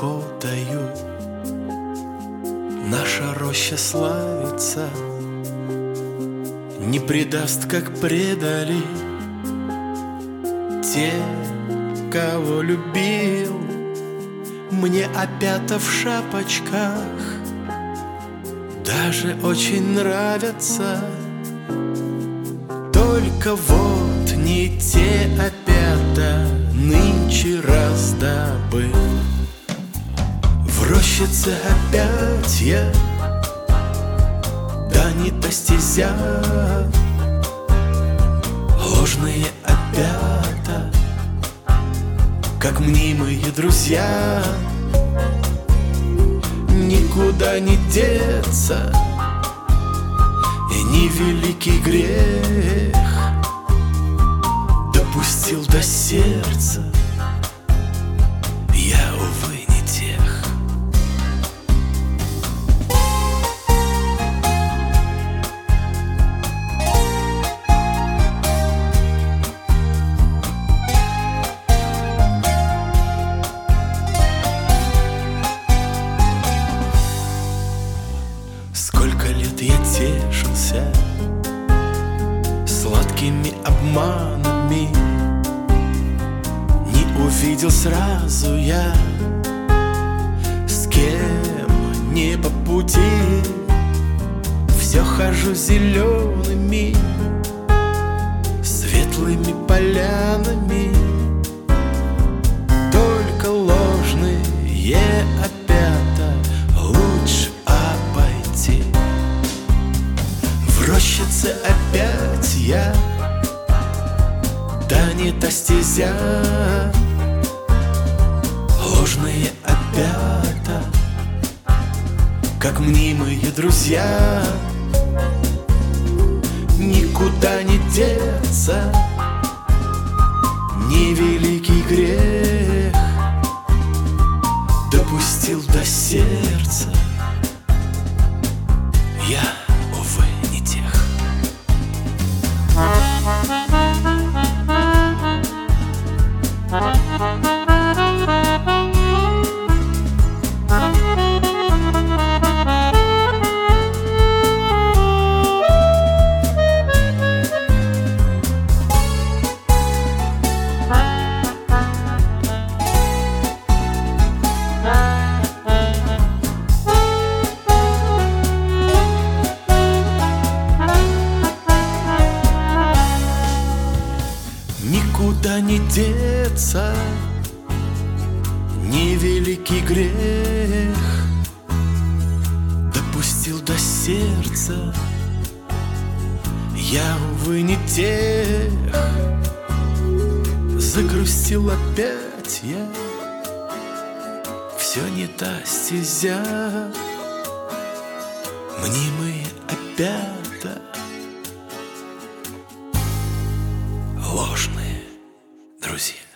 охотою наша роща славится, не предаст, как предали те, кого любил. Мне опята в шапочках даже очень нравятся, только вот не те опята нынче раздобыл. В рощице опять я, да не та стезя, ложные опята, как мнимые друзья. Никуда не деться, и не великий грех допустил до сердца я, увы, не тех. Сколько лет я тешился сладкими обманами, не увидел сразу я, с кем не по пути. Все хожу зелеными, светлыми полянами, только ложные опята лучше обойти. В рощице опять я, да не та стезя, ложные опята, как мнимые друзья. Никуда не деться, не великий грех допустил до сердца я, увы, не тех. Никуда не деться, не великий грех допустил до сердца я, увы, не тех. Загрустил опять я, все не та стезя, мнимые опята, ложные друзья.